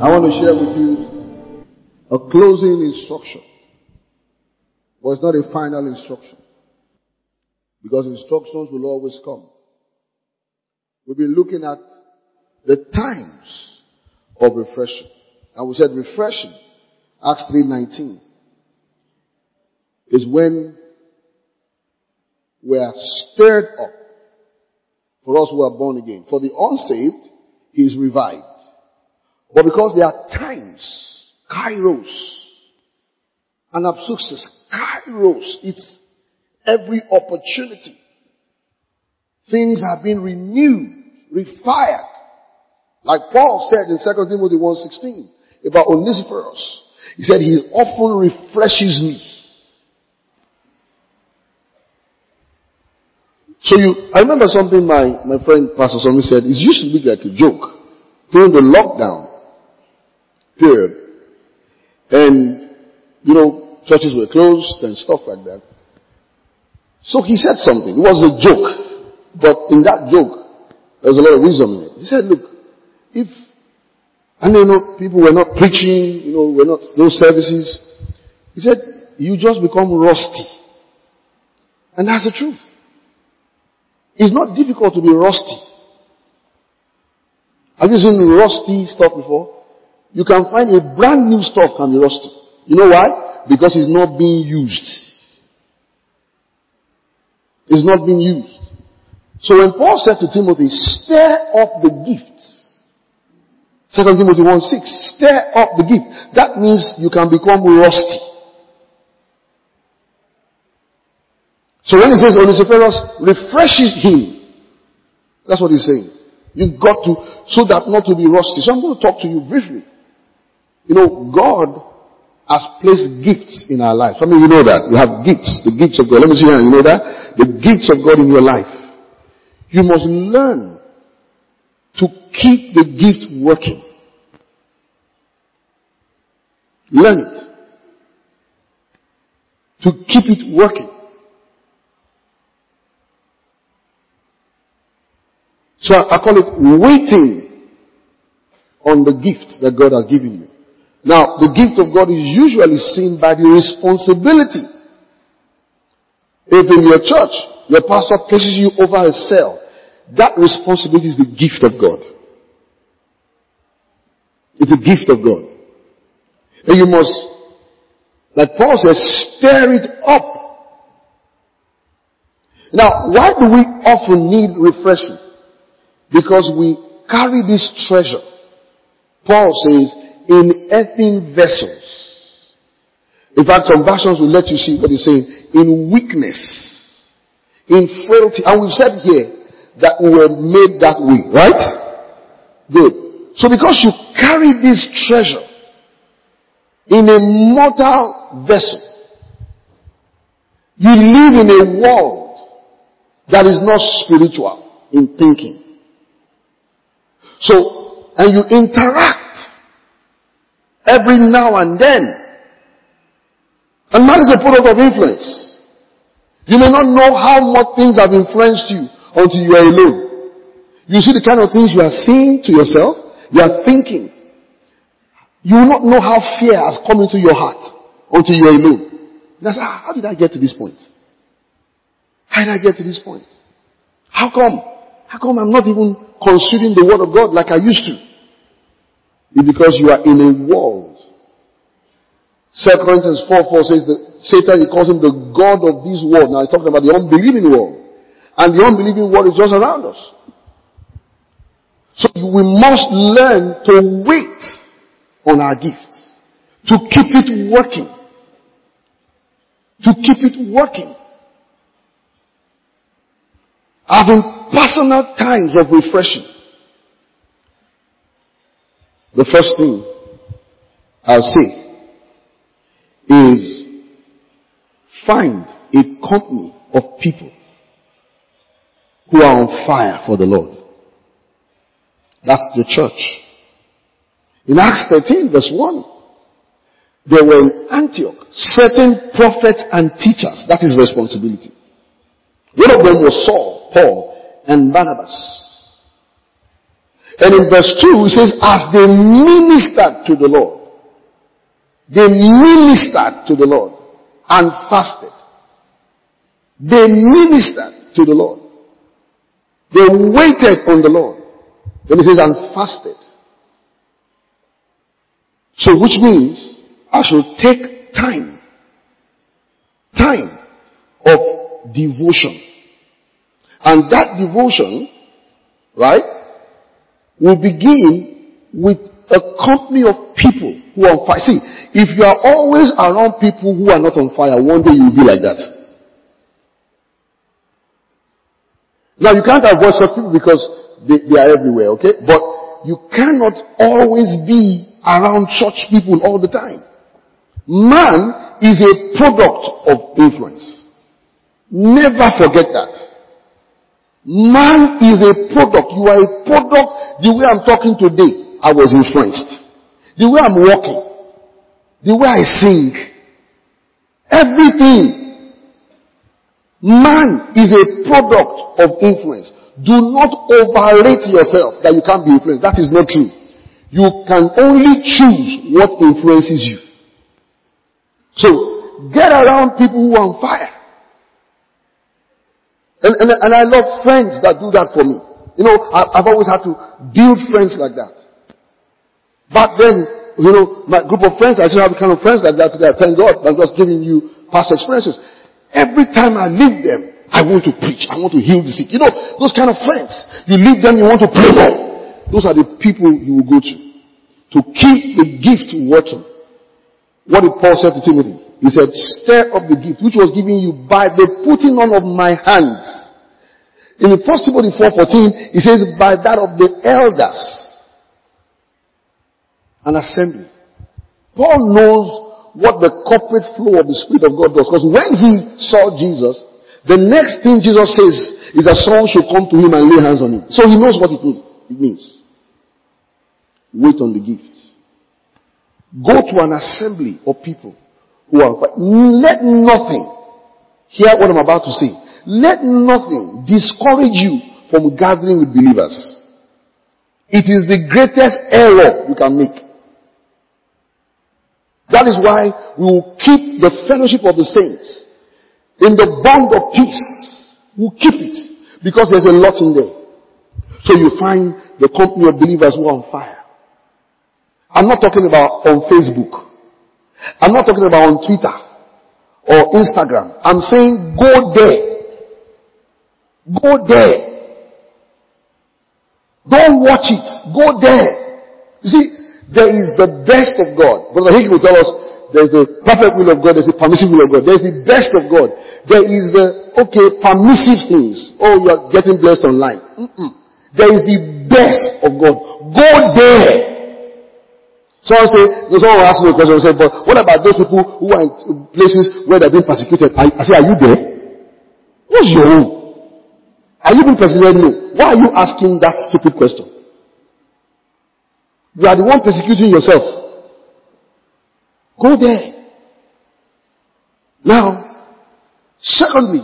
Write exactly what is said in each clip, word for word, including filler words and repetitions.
I want to share with you a closing instruction. But it's not a final instruction. Because instructions will always come. We've been looking at the times of refreshing. And we said refreshing, Acts three nineteen, is when we are stirred up. For us who are born again. For the unsaved, he is revived. But because there are times, kairos, and absuxis, kairos, it's every opportunity. Things have been renewed, refired. Like Paul said in Second Timothy one sixteen about Onesiphorus. He said, he often refreshes me. So you, I remember something my, my friend Pastor Somi said, it used to be like a joke during the lockdown period. And, you know, churches were closed and stuff like that. So he said something. It was a joke. But in that joke, there was a lot of wisdom in it. He said, look, if, and you know, people were not preaching, you know, were not, those services. He said, you just become rusty. And that's the truth. It's not difficult to be rusty. Have you seen rusty stuff before? You can find a brand new stuff can be rusty. You know why? Because it's not being used. It's not being used. So when Paul said to Timothy, stir up the gift. Second Timothy one six, stir up the gift. That means you can become rusty. So when he says Onesiphorus refreshes him, that's what he's saying. You've got to, so that not to be rusty. So I'm going to talk to you briefly. You know, God has placed gifts in our lives. Some of you know that. You have gifts, the gifts of God. Let me see here, you know that? The gifts of God in your life. You must learn to keep the gift working. Learn it. To keep it working. So I call it waiting on the gift that God has given you. Now, the gift of God is usually seen by the responsibility. If in your church, your pastor places you over a cell, that responsibility is the gift of God. It's a gift of God. And you must, like Paul says, stir it up. Now, why do we often need refreshing? Because we carry this treasure, Paul says, in earthen vessels. In fact, some versions will let you see what he's saying. In weakness, in frailty. And we've said here that we were made that way, right? Good. So because you carry this treasure in a mortal vessel, you live in a world that is not spiritual in thinking. So, and you interact every now and then. And that is a product of influence. You may not know how much things have influenced you until you are alone. You see the kind of things you are saying to yourself, you are thinking. You will not know how fear has come into your heart until you are alone. That's how did I get to this point? How did I get to this point? How come? How come I'm not even considering the word of God like I used to? It's because you are in a world. Second Corinthians four four says that Satan, he calls him the God of this world. Now he's talking about the unbelieving world. And the unbelieving world is just around us. So we must learn to wait on our gifts. To keep it working. To keep it working. Having personal times of refreshing. The first thing I'll say is find a company of people who are on fire for the Lord. That's the church. In Acts thirteen verse one, there were in Antioch certain prophets and teachers. That is responsibility. One of them was Saul, Paul, and Barnabas. And in verse two, it says, as they ministered to the Lord. They ministered to the Lord and fasted. They ministered to the Lord. They waited on the Lord. Then it says, and fasted. So which means, I should take time. Time of devotion. And that devotion, right, will begin with a company of people who are on fire. See, if you are always around people who are not on fire, one day you will be like that. Now you can't avoid such people because they, they are everywhere, okay? But you cannot always be around such people all the time. Man is a product of influence. Never forget that. Man is a product. You are a product. The way I'm talking today, I was influenced. The way I'm walking, the way I sing, everything. Man is a product of influence. Do not overrate yourself that you can't be influenced. That is not true. You can only choose what influences you. So, get around people who are on fire. And, and, and I love friends that do that for me. You know, I, I've always had to build friends like that. Back then, you know, my group of friends, I still have kind of friends like that today. Thank God, I'm just giving you past experiences. Every time I leave them, I want to preach. I want to heal the sick. You know, those kind of friends. You leave them, you want to pray for. Those are the people you will go to. To keep the gift working. What did Paul say to Timothy? He said, stir up the gift which was given you by the putting on of my hands. In the First Timothy four fourteen, he says, by that of the elders. An assembly. Paul knows what the corporate flow of the Spirit of God does. Because when he saw Jesus, the next thing Jesus says is that someone should come to him and lay hands on him. So he knows what it means. It means. Wait on the gift. Go to an assembly of people who are, let nothing, hear what I'm about to say, let nothing discourage you from gathering with believers. It is the greatest error you can make. That is why we will keep the fellowship of the saints in the bond of peace. We'll keep it because there's a lot in there. So you find the company of believers who are on fire. I'm not talking about on Facebook. I'm not talking about on Twitter or Instagram. I'm saying go there. Go there. Don't watch it. Go there. You see, there is the best of God. Brother Higg will tell us there's the perfect will of God, there's the permissive will of God. There's the best of God. There is the, okay, permissive things. Oh, you are getting blessed online. Mm-mm. There is the best of God. Go there. Someone say, someone will ask me a question and say, but what about those people who are in places where they're being persecuted? I, I say, are you there? What's your own? Are you being persecuted? No. Why are you asking that stupid question? You are the one persecuting yourself. Go there. Now, secondly,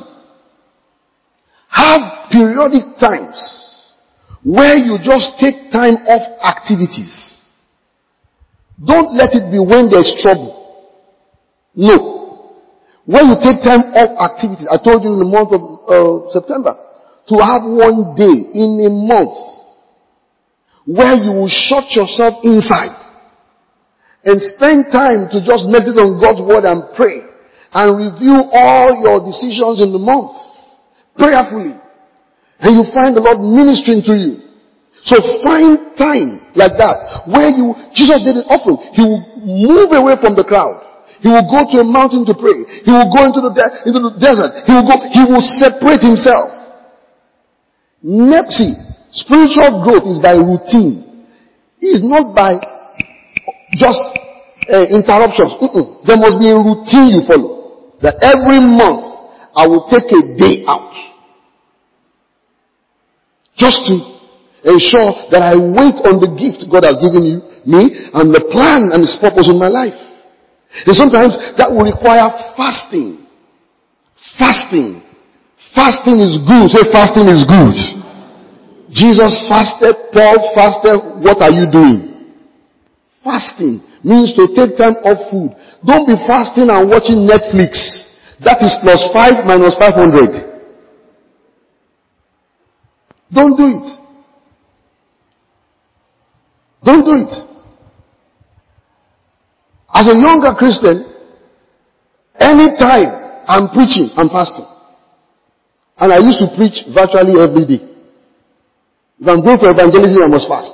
have periodic times where you just take time off activities. Don't let it be when there's trouble. No. When you take time off activities, I told you in the month of uh, September, to have one day in a month where you will shut yourself inside and spend time to just meditate on God's word and pray and review all your decisions in the month prayerfully. And you find the Lord ministering to you. So find time like that where you, Jesus did it often. He will move away from the crowd. He will go to a mountain to pray. He will go into the, de- into the desert. He will go, he will separate himself. Nepsi, spiritual growth is by routine. It is not by just uh, interruptions. Mm-mm. There must be a routine you follow. That every month I will take a day out. Just to ensure that I wait on the gift God has given you, me, and the plan and His purpose in my life. And sometimes that will require fasting. Fasting. Fasting is good. Say fasting is good. Jesus fasted, Paul fasted. What are you doing? Fasting means to take time off food. Don't be fasting and watching Netflix. That is plus five minus five hundred. Don't do it. Don't do it. As a younger Christian, anytime I'm preaching, I'm fasting. And I used to preach virtually every day. If I'm going for evangelism, I must fast.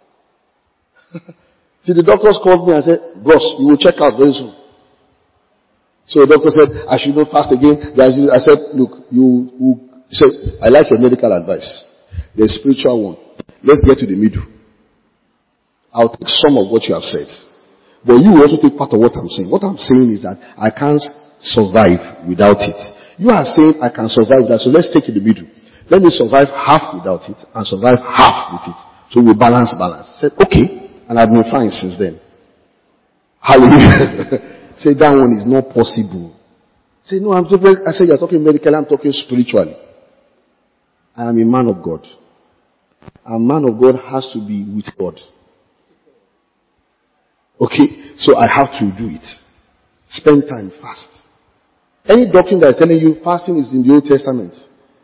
See, the doctors called me and said, "Bros, you will check out very soon." So the doctor said, "I should not fast again." I said, "Look, you, you said, I like your medical advice. There's spiritual one. Let's get to the middle. I'll take some of what you have said. But you will also take part of what I'm saying. What I'm saying is that I can't survive without it. You are saying I can survive without it. So let's take it in the middle. Let me survive half without it and survive half with it. So we balance, balance." I said, "Okay." And I've been fine since then. Hallelujah. Say, "That one is not possible." Say, "No, I'm talking," I said, "You're talking medically, I'm talking spiritually. I am a man of God. A man of God has to be with God. Okay, so I have to do it. Spend time, fast." Any doctrine that is telling you fasting is in the Old Testament,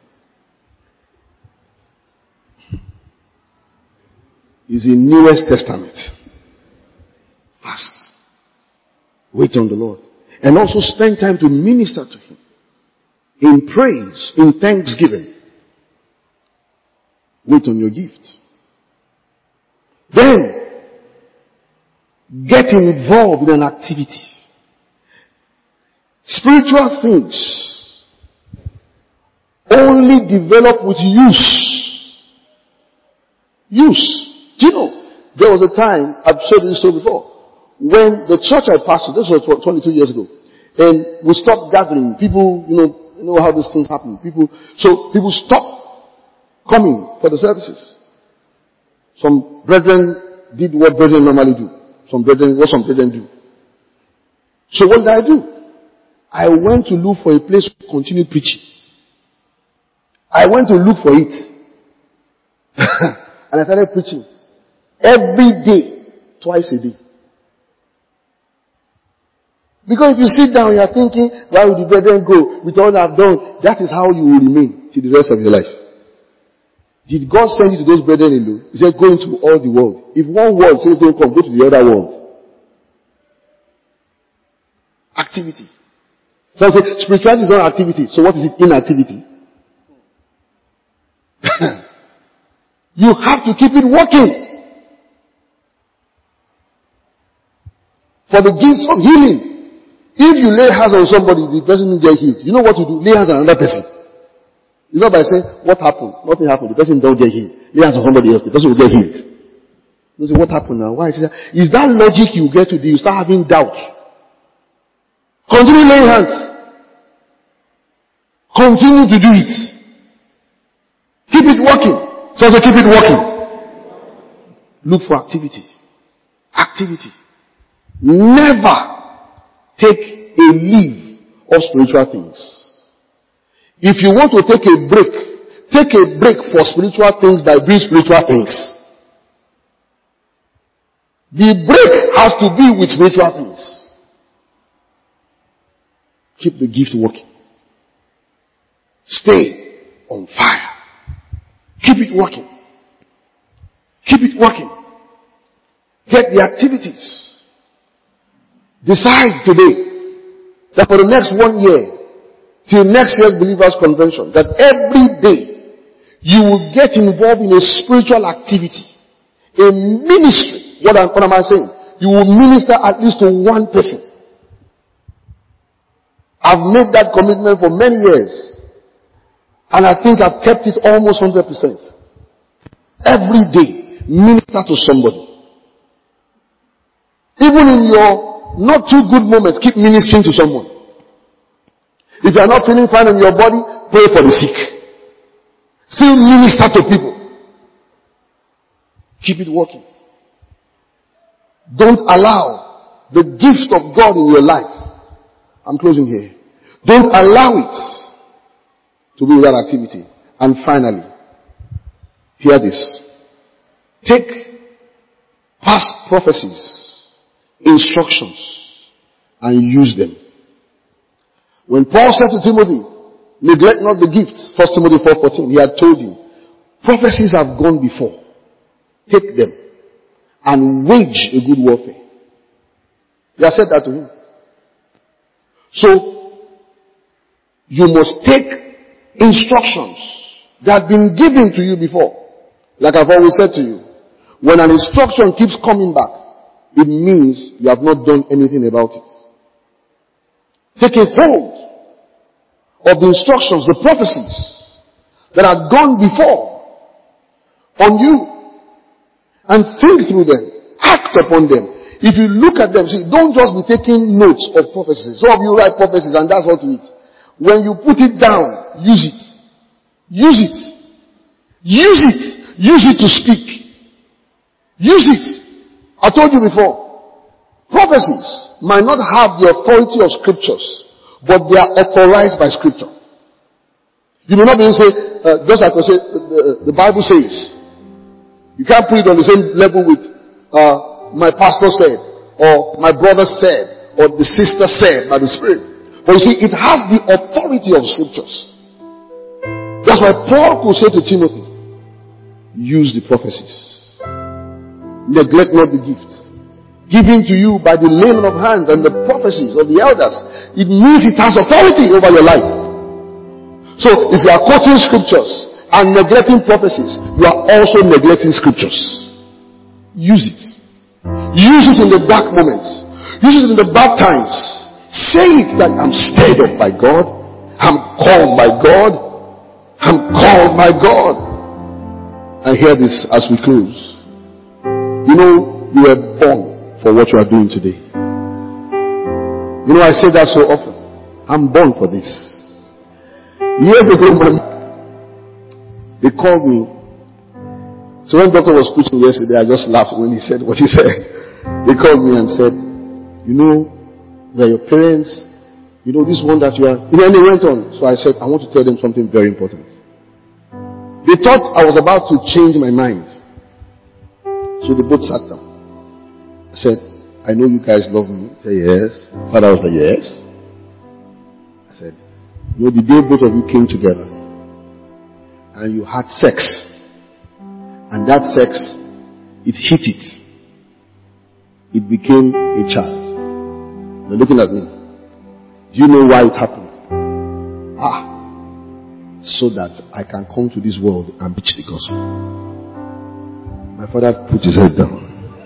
is in Newest Testament. Fast. Wait on the Lord. And also spend time to minister to Him. In praise, in thanksgiving. Wait on your gift. Then, get involved in an activity. Spiritual things only develop with use. Use. Do you know, there was a time, I've shared this story before, when the church I pastored, this was twenty-two years ago, and we stopped gathering. People, you know, you know how these things happen. People, so people stopped coming for the services. Some brethren did what brethren normally do. Some brethren, what some brethren do. So what did I do? I went to look for a place to continue preaching. I went to look for it. And I started preaching. Every day, twice a day. Because if you sit down, you are thinking, why would the brethren go with all I've done? That is how you will remain till the rest of your life. Did God send you to those brethren alone? He said, go into all the world. If one world says don't come, go to the other world. Activity. So I say, spirituality is not activity. So what is it? Inactivity. You have to keep it working. For the gifts of healing. If you lay hands on somebody, the person will get healed. You know what to do? Lay hands on another person. It's not by saying, what happened? Nothing happened. The person don't get healed. Lay hands on somebody else. The person will get healed. You say, what happened now? Why? Is that logic you get to do? You start having doubt. Continue laying hands. Continue to do it. Keep it working. So also keep it working. Look for activity. Activity. Never take a leave of spiritual things. If you want to take a break, take a break for spiritual things by doing spiritual things. The break has to be with spiritual things. Keep the gift working. Stay on fire. Keep it working. Keep it working. Get the activities. Decide today that for the next one year, till next year's Believers Convention, that every day you will get involved in a spiritual activity, a ministry. What am, what am I saying? You will minister at least to one person. I've made that commitment for many years, and I think I've kept it almost one hundred percent. Every day, minister to somebody. Even in your not too good moments, keep ministering to someone. If you are not feeling fine in your body, pray for the sick. Still minister to people. Keep it working. Don't allow the gift of God in your life. I'm closing here. Don't allow it to be without activity. And finally, Hear this. Take past prophecies, instructions, and use them. When Paul said to Timothy, neglect not the gift, First Timothy four fourteen, he had told you, prophecies have gone before. Take them and wage a good warfare. He had said that to him. So, you must take instructions that have been given to you before. Like I've always said to you, when an instruction keeps coming back, it means you have not done anything about it. Take a hold of the instructions, the prophecies that have gone before on you and think through them, act upon them. If you look at them, see, don't just be taking notes of prophecies. Some of you write prophecies and that's all to it. When you put it down, use it. Use it. Use it. Use it to speak. Use it. I told you before, prophecies might not have the authority of scriptures, but they are authorized by scripture. You may not be able to say, uh, just like I say, the, the Bible says. You can't put it on the same level with, uh, my pastor said, or my brother said, or the sister said by the Spirit. But you see, it has the authority of scriptures. That's why Paul could say to Timothy, use the prophecies. Neglect not the gifts given to you by the laying of hands and the prophecies of the elders. It means it has authority over your life. So if you are quoting scriptures and neglecting prophecies, you are also neglecting scriptures. Use it. Use it in the dark moments. Use it in the bad times. Say it that I'm stirred up by God. I'm called by God. I'm called by God. And hear this as we close. You know, you were born for what you are doing today. You know, I say that so often. I'm born for this. Years ago, man, they called me. So when doctor was preaching yesterday, I just laughed when he said what he said. They called me and said, you know, they're your parents. You know, this one that you are. And then they went on. So I said, I want to tell them something very important. They thought I was about to change my mind. So they both sat down. I said, I know you guys love me. He said, yes. Father was like, yes. I said, you know, the day both of you came together and you had sex, and that sex, it hit it. It became a child. They're looking at me. Do you know why it happened? Ah. So that I can come to this world and preach the gospel. My father put his head down.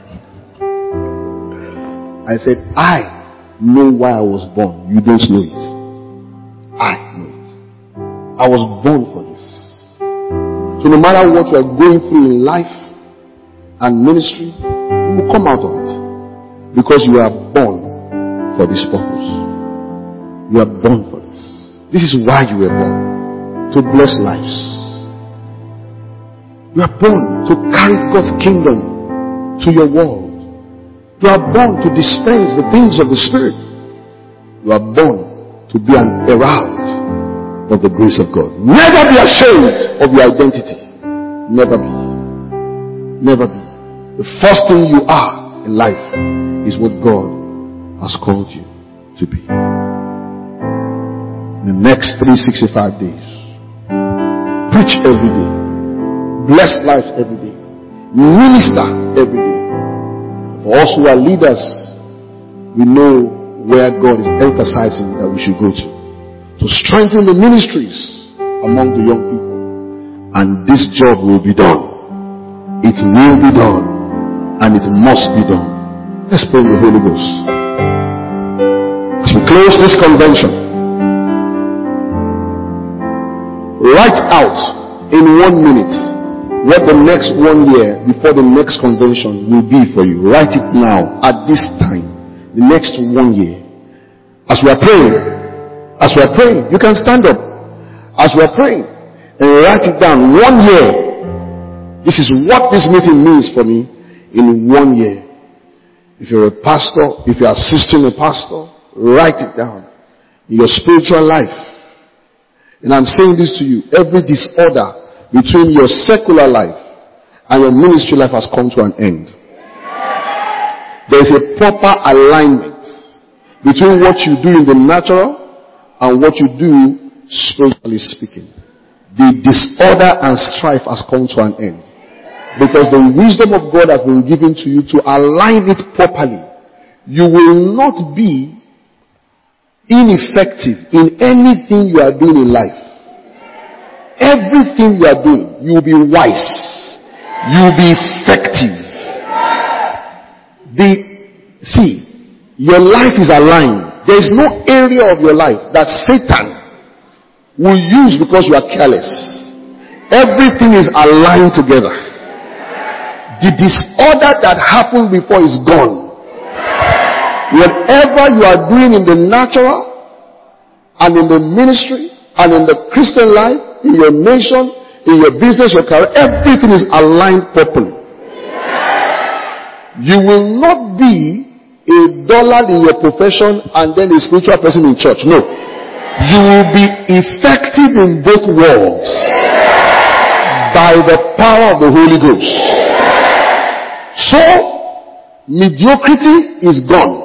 I said, I know why I was born. You don't know it. I know it. I was born for this. So no matter what you are going through in life and ministry, you will come out of it. Because you are born for this purpose. You are born for this. This is why you were born. To bless lives. You are born to carry God's kingdom to your world. You are born to dispense the things of the Spirit. You are born to be an herald of the grace of God. Never be ashamed of your identity. Never be. Never be. The first thing you are in life is what God has called you to be. In the next three hundred sixty-five days, preach every day. Bless life every day. Minister every day. For us who are leaders, we know where God is emphasizing that we should go to. To strengthen the ministries among the young people. And this job will be done. It will be done. And it must be done. Let's pray in the Holy Ghost. As we close this convention, write out in one minute what the next one year before the next convention will be for you. Write it now, at this time, the next one year. As we are praying, as we are praying, you can stand up. As we are praying, and write it down. One year. This is what this meeting means for me in one year. If you're a pastor, if you're assisting a pastor, write it down. In your spiritual life. And I'm saying this to you, every disorder between your secular life and your ministry life has come to an end. There is a proper alignment between what you do in the natural and what you do spiritually speaking. The disorder and strife has come to an end. Because the wisdom of God has been given to you to align it properly. You will not be ineffective in anything you are doing in life. Everything you are doing, you will be wise. You will be effective. The, see, your life is aligned. There is no area of your life that Satan will use because you are careless. Everything is aligned together. The disorder that happened before is gone. Whatever you are doing in the natural and in the ministry and in the Christian life, in your nation, in your business, your career, everything is aligned properly. You will not be a dollar in your profession and then a spiritual person in church. No. You will be effective in both worlds by the power of the Holy Ghost. So, mediocrity is gone.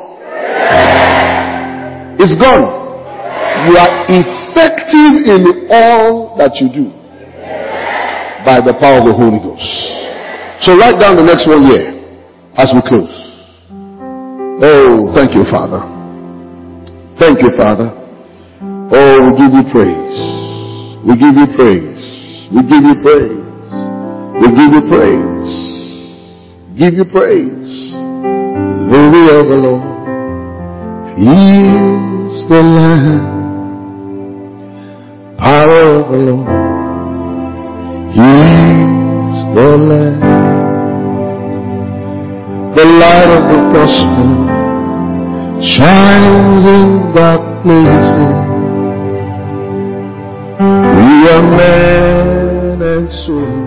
It's gone. You are effective in all that you do by the power of the Holy Ghost. So write down the next one here as we close. Oh, thank you, Father. Thank you, Father. Oh, we give you praise. We give you praise. We give you praise. We give you praise. Give you praise. Glory of the Lord fills the land. Power of the Lord heals the land. The light of the gospel shines in dark places. We are men and souls